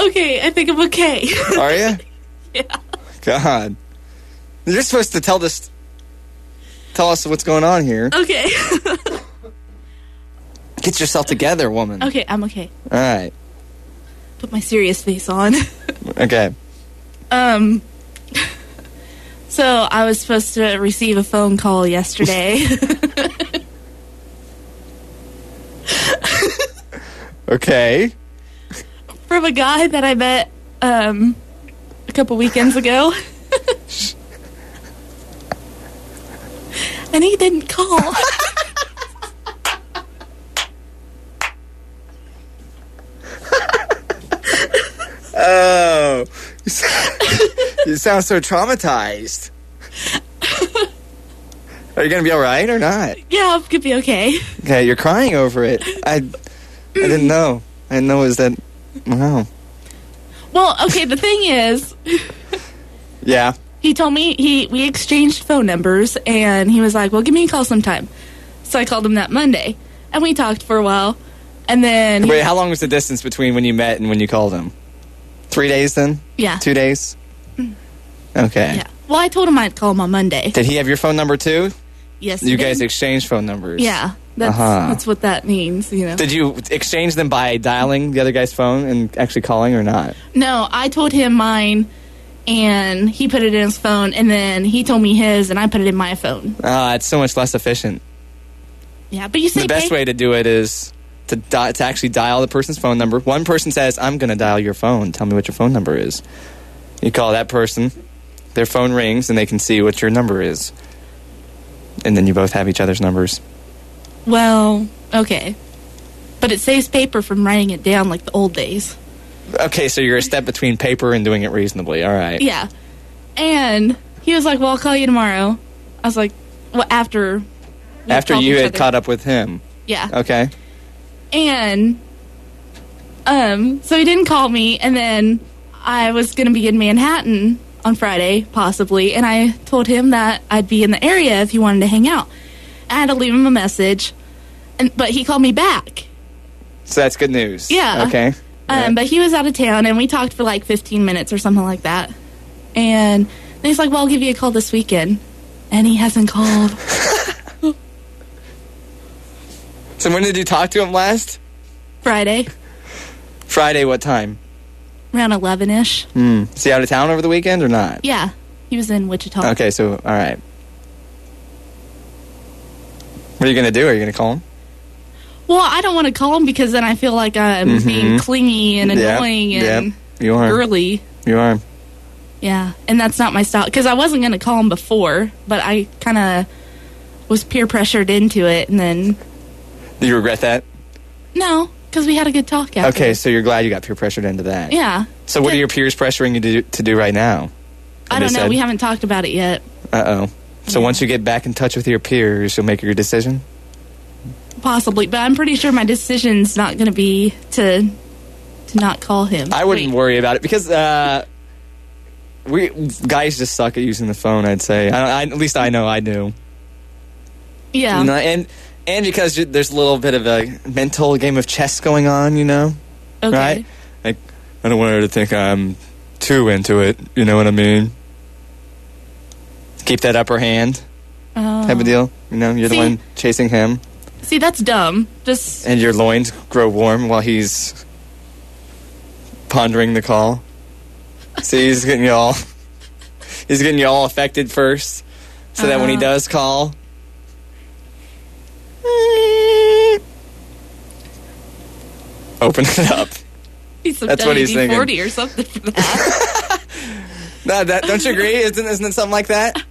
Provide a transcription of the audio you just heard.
okay. I think I'm okay. Are you? Yeah. God. You're supposed to tell us what's going on here. Okay. Get yourself together, woman. Okay, I'm okay. All right. Put my serious face on. Okay. So I was supposed to receive a phone call yesterday. Okay. From a guy that I met a couple weekends ago. And he didn't call. Oh. You sound so traumatized. Are you going to be all right or not? Yeah, I'm gonna be okay. Okay, you're crying over it. I didn't know. I didn't know it was that. Wow. Well, okay, the thing is, Yeah. he told me we exchanged phone numbers, and he was like, well, give me a call sometime. So I called him that Monday, and we talked for a while, and then... Wait, how long was the distance between when you met and when you called him? 3 days then? Yeah. 2 days? Okay. Yeah. Well, I told him I'd call him on Monday. Did he have your phone number too? Yes, You he guys did. exchanged phone numbers? Yeah, that's what that means, you know. Did you exchange them by dialing the other guy's phone and actually calling or not? No, I told him mine, and he put it in his phone, and then he told me his, and I put it in my phone. It's so much less efficient. Yeah, but you say The best way to do it is to actually dial the person's phone number. One person says, I'm going to dial your phone. Tell me what your phone number is. You call that person, their phone rings, and they can see what your number is. And then you both have each other's numbers. Well, okay. But it saves paper from writing it down like the old days. Okay, so you're a step between paper and doing it reasonably. All right. Yeah. And he was like, well, I'll call you tomorrow. I was like, well, after called you each had other. caught up with him. Yeah. Okay. And so he didn't call me, and then I was going to be in Manhattan on Friday, possibly, and I told him that I'd be in the area if he wanted to hang out. I had to leave him a message, but he called me back. So that's good news. Yeah. Okay. Yeah. But he was out of town, and we talked for like 15 minutes or something like that. And then he's like, well, I'll give you a call this weekend. And he hasn't called. So when did you talk to him last? Friday, Friday, what time? around 11-ish. Is he out of town over the weekend or not? Yeah, he was in Wichita. Okay, so, all right. What are you going to do? Are you going to call him? Well, I don't want to call him because then I feel like I'm being clingy and annoying and you are. girly. You are. Yeah, and that's not my style. Because I wasn't going to call him before, but I kind of was peer pressured into it, and then... Do you regret that? No, because we had a good talk after. Okay, so you're glad you got peer pressured into that. Yeah. So what are your peers pressuring you to do right now? I don't know. We haven't talked about it yet. Uh-oh. So once you get back in touch with your peers, you'll make your decision? Possibly, but I'm pretty sure my decision's not going to be to not call him. I wouldn't worry about it because we guys just suck at using the phone, I'd say. At least I know I do. Yeah. You know, and because there's a little bit of a mental game of chess going on, you know? Okay. Right? Like, I don't want her to think I'm too into it, you know what I mean? Keep that upper hand type of deal. You know, you're the one chasing him. See, that's dumb. And your loins grow warm while he's pondering the call. See, he's getting you all affected first, so that when he does call, open it up. That's what he's thinking. 40 or something for that. No, don't you agree? Isn't it something like that?